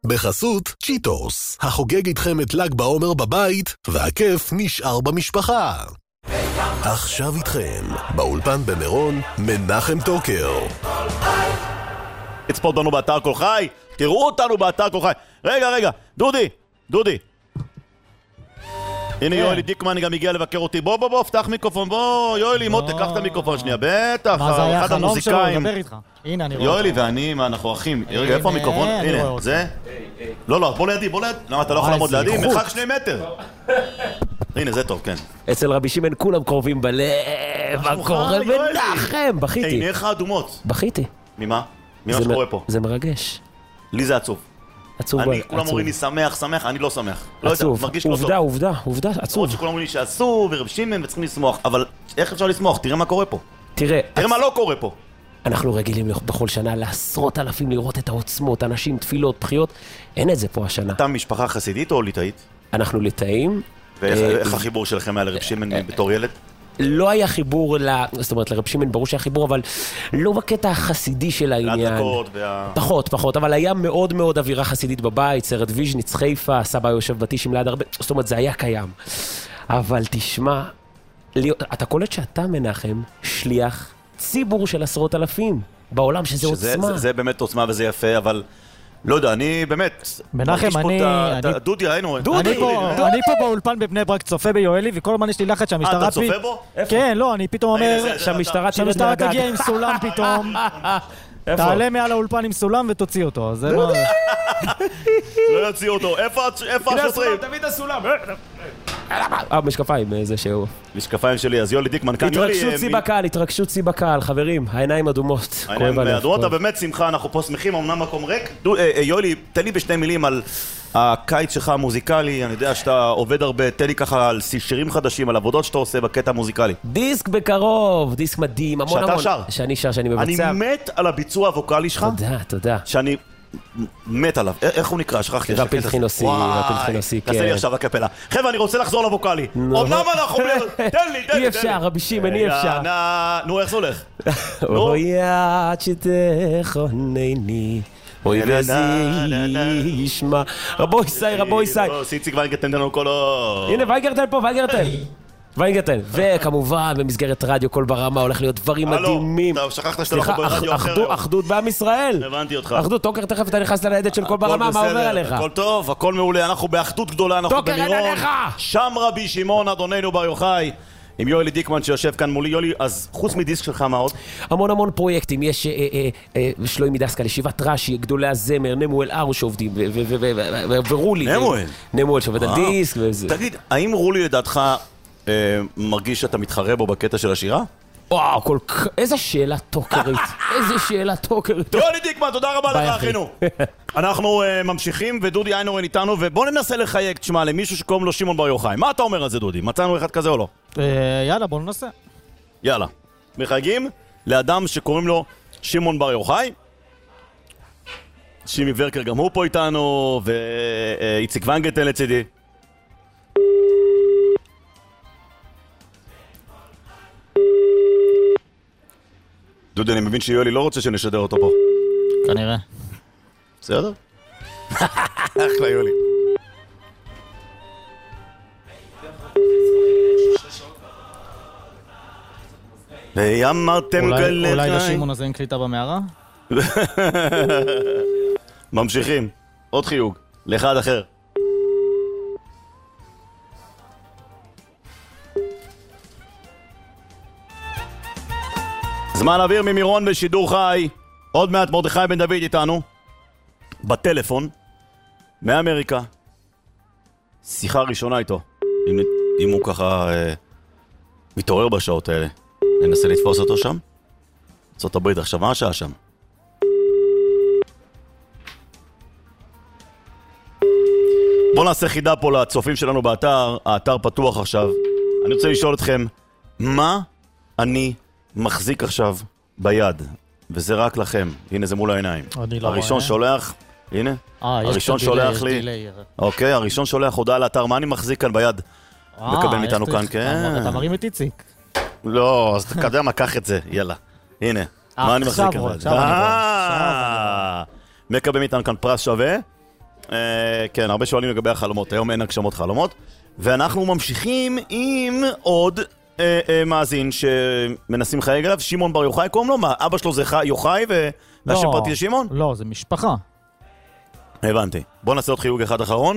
בחסות צ'יטוס, החוגג איתכם את ל"ג בעומר בבית, והכיף נשאר במשפחה. עכשיו איתכם, באולפן במירון, מנחם טוקר. תצפות בנו באתר כל חי, תראו אותנו באתר כל חי. רגע, דודי. הנה יואלי דיקמן גם הגיע לבקר אותי. בוא, פתח מיקרופון, בוא, יואלי, מותק, קח את המיקרופון שנייה. בטח, מה זה היה אחד חלום שלו, המוזיקאים. לדבר איתך. הנה, אני רואה. יואלי ואני, מה, אנחנו אחים. רגע, איפה המיקרופון? הנה, זה. לא, בוא לידי. למה אתה לא יכול לעמוד לידי? מרחק 2 מטר. הנה, זה טוב, כן. אצל רבי שמעון כולם קרובים בלב, הקורא מנחם, בכיתי. עיניך אדומות. בכיתי. ממה? ממה שקורה פה? זה מרגש. לי זה עצוב. עצוב. כולם אומרים לי שמח, אני לא שמח. עצוב. מרגיש לא טוב. עובדה, עצוב. עוד שכולם אומרים לי שעשו ורב שמעון וצריכים לשמוח, אבל איך אפשר לשמוח? תראה מה קורה פה. תראה מה לא קורה פה. אנחנו רגילים בכל שנה לעשרות אלפים לראות את העוצמות, אנשים, תפילות, בחיות. אין את זה פה השנה. אתה משפחה חסידית או ליטאית? אנחנו ליטאים. ואיך החיבור שלכם היה לרב שמעון בתור ילד? לא היה חיבור, זאת אומרת, לרב שמעון ברור שהיה חיבור, אבל לא בקטע החסידי של העניין. פחות, אבל היה מאוד מאוד אווירה חסידית בבית, סרט ויז'ניץ, חיפה, סבא יושב בתישים ליד הרבה, זאת אומרת, זה היה קיים. אבל תשמע, אתה קולט שאתה מנחם שליח ציבור של עשרות אלפים בעולם, שזה עוצמה. זה באמת עוצמה וזה יפה, אבל לא יודע, אני באמת... מנחם, דודי, ראינו. אני פה באולפן בבני ברק צופה ביואלי, וכל הזמן יש לי לחץ שהמשטרה... אתה צופה בו? כן, לא, אני פתאום אומר... שהמשטרה תגיע עם סולם פתאום. תעלה מעל האולפן עם סולם ותוציא אותו. לא יוציא אותו. איפה השוטרים? תביא את הסולם. משקפיים, זה שהוא. משקפיים שלי, אז יולי דיקמן כאן. התרגשות צי בקהל, חברים, העיניים אדומות. העיניים אדומות, באמת שמחה, אנחנו פה שמחים, אמנם מקום ריק. יולי, תן לי בשתי מילים על הקיץ שלך המוזיקלי, אני יודע שאתה עובד הרבה, תן לי ככה על שירים חדשים, על עבודות שאתה עושה בקטע המוזיקלי. דיסק בקרוב, דיסק מדהים, המון. שאתה שר. שאני שר, שאני מבצע. אני מת על הביצוע הווקלי שלך. תודה. שאני מת עליו. איך הוא נקרא? שכחתי. רפיל חינוסי, כן. תעשה לי עכשיו הקפלה. חבר'ה, אני רוצה לחזור לווקלי. אמנם אנחנו... תן לי. אי אפשר, רבי שמעון, אי אפשר. נו, איך זה הולך? אוי עד שתכונני אוי וזה ישמע רבוי סי סיציק וייגרטן תן לנו קולו. הנה וייגרטן וכמובן במסגרת רדיו קול ברמה הולך להיות דברים מדהימים. טוב, שכחת שאתה לא ברדיו אחר. אחדות בעם ישראל. הבנתי אותך. אחדות, טוקר, תכף אתה נכנס לניידת של קול ברמה, מה עובר עליך? הכל טוב, הכל מעולה, אנחנו באחדות גדולה, אנחנו במירון. שם רבי שמעון אדוננו בר יוחאי. עם יואלי דיקמן שיושב כאן מולי. יואלי, אז חוץ מדיסק שלך מה עוד? המון פרויקטים, יש שלוי מדסקל, ישיבת רש"י, גדולי הזמר, נמואל ארו שעובדים, ורולי. נמואל שעובד על דיסק וזה. תגיד, האם רולי לדעתך מרגיש שאתה מתחרה בו בקטע של השירה? וואו, איזה שאלה טוקרית. יואלי דיקמן, תודה רבה לך אחינו. אנחנו ממשיכים ודודי איינורן איתנו, ובוא ננסה לחייג, תשמע, למישהו שקוראים לו שמעון בר יוחאי. מה אתה אומר על זה דודי? מצאנו אחד כזה או לא? יאללה, בוא ננסה. יאללה. מחייגים לאדם שקוראים לו שמעון בר יוחאי. שימי ורקר גם הוא פה איתנו, ואיציק ונגרטן לצידי. דודי, אני מבין שיואלי לא רוצה שנשדר אותו פה. כנראה. בסדר? אחלה יואלי. ויאמרתם גלי אולי לשמעון הזה אין קליטה במערה? ממשיכים. עוד חיוג. לאחד אחר. זמן אוויר ממירון בשידור חי. עוד מעט מרדכי בן דוד איתנו בטלפון מאמריקה. שיחה ראשונה איתו. אם הוא ככה מתעורר בשעות האלה, ננסה לתפוס אותו שם. ארצות הברית עכשיו, מה השעה שם? בואו נעשה חידה פה לצופים שלנו באתר. האתר פתוח עכשיו. אני רוצה לשאול אתכם, מה אני מחזיק עכשיו ביד? וזה רק לכם. הנה זה מול העיניים. הראשון שולח, הנה, הראשון שולח לי. אוקיי, הראשון שולח הודעה לאתר. מה אני מחזיק כאן ביד? מקבל מאיתנו כאן, כן. אתה מרים את איציק. לא, אז אתה יודע מה, קח את זה, יאללה. הנה, מה אני מחזיק כאן ביד? מקבל מאיתנו כאן פרס שווה כן, הרבה שואלים לגבי החלומות, היום אין הגשמות חלומות, ואנחנו ממשיכים עם עוד מאזין שמנסים חיי אליו, שמעון בר יוחאי, קוראים לו מה? אבא שלו זה יוחאי והשם פרטי זה שמעון? לא, זה משפחה. הבנתי. בוא נעשה עוד חיוג אחד אחרון.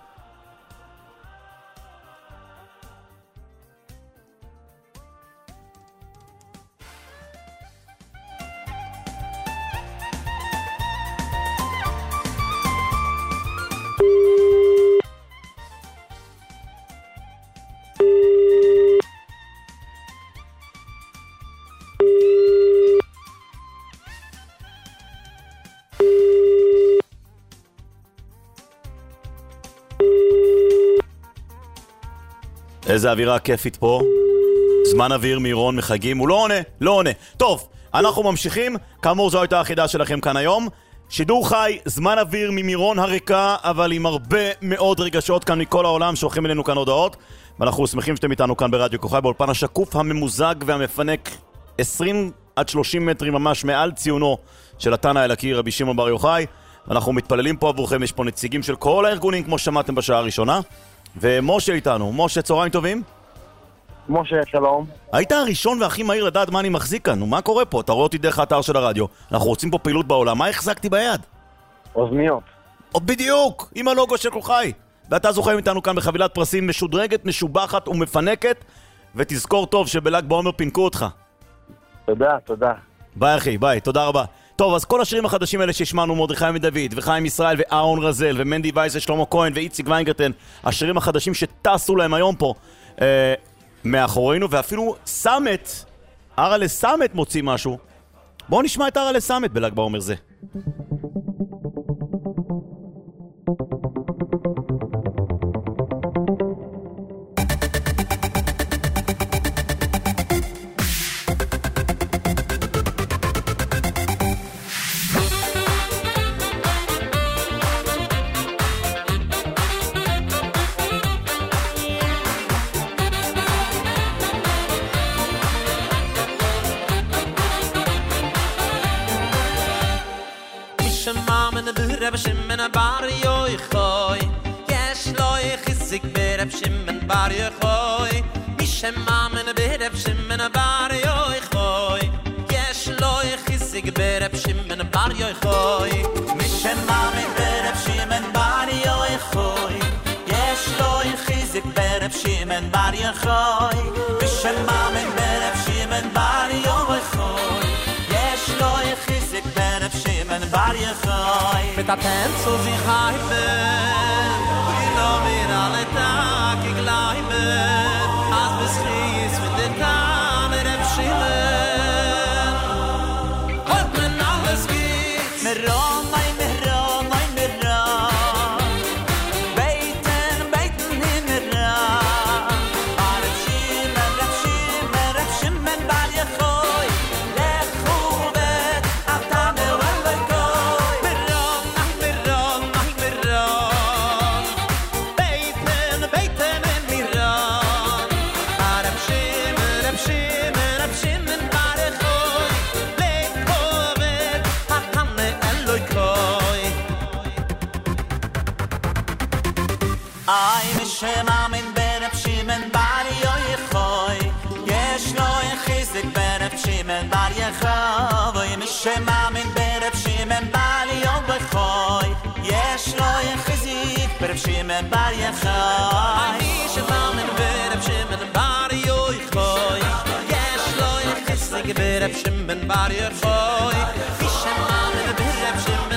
איזה אווירה כיפית פה. זמן אוויר מירון מחגים. הוא לא עונה. טוב, אנחנו ממשיכים. כאמור, זו הייתה החידה שלכם כאן היום. שידור חי, זמן אוויר ממירון הריקה, אבל עם הרבה מאוד רגשות כאן מכל העולם שולחים אלינו כאן הודעות. ואנחנו שמחים שאתם איתנו כאן ברדיו כוכי, באולפן השקוף הממוזג והמפנק 20 עד 30 מטרים ממש מעל ציונו של התנא האלוקי רבי שמעון בר יוחאי. ואנחנו מתפללים פה עבורכם, יש פה נציגים של כל הארגונים כמו שמעתם בשעה הראשונה. ומשה איתנו. משה, צהריים טובים? משה, שלום. היית הראשון והכי מהיר לדעת מה אני מחזיק כאן. מה קורה פה? אתה רואה אותי דרך האתר של הרדיו. אנחנו רוצים פה פעילות בעולם. מה החזקתי ביד? אוזניות. בדיוק, עם הלוגו של כוכי. ואתה זוכה איתנו כאן בחבילת פרסים משודרגת, משובחת ומפנקת. ותזכור טוב שבל"ג בעומר פינקו אותך. תודה. ביי אחי, ביי, תודה רבה. טוב, אז כל השירים החדשים האלה שהשמענו, מרדכי מדוד וחיים ישראל ואהרון רזל ומנדי וייס ושלמה כהן ואיציק ויינגרטן, השירים החדשים שטסו להם היום פה מאחורינו, ואפילו סמט, ארלה סמט מוציא משהו. בואו נשמע את ארלה סמט בל"ג בעומר זה. רב שמעון בר יוחאי יש לו חיזוק ברב שמעון בר יוחאי מי שמאמין ברב שמעון בר יוחאי יש לו חיזוק ברב שמעון בר יוחאי מי שמאמין ברב שמעון בר יוחאי יש לו חיזוק ברב שמעון בר יוחאי מי שמאמין ברב שמעון בר יוחאי יש לו חיזוק ברב שמעון בר יוחאי mit a pen so sie heibe wir no mir alle tag gleibe as beschis mit den tamer im schimmen und wenn alles geht mir ron mein beten in mir aber schimmen bar je khoi שמאמין ברב שמעון בר יוחאי יש לו חיזוק ברב שמעון בר יוחאי מי שמאמין ברב שמעון בר יוחאי יש לו חיזוק ברב שמעון בר יוחאי מי שמאמין ברב שמעון בר יוחאי יש לו חיזוק ברב שמעון בר יוחאי מי שמאמין ברב שמעון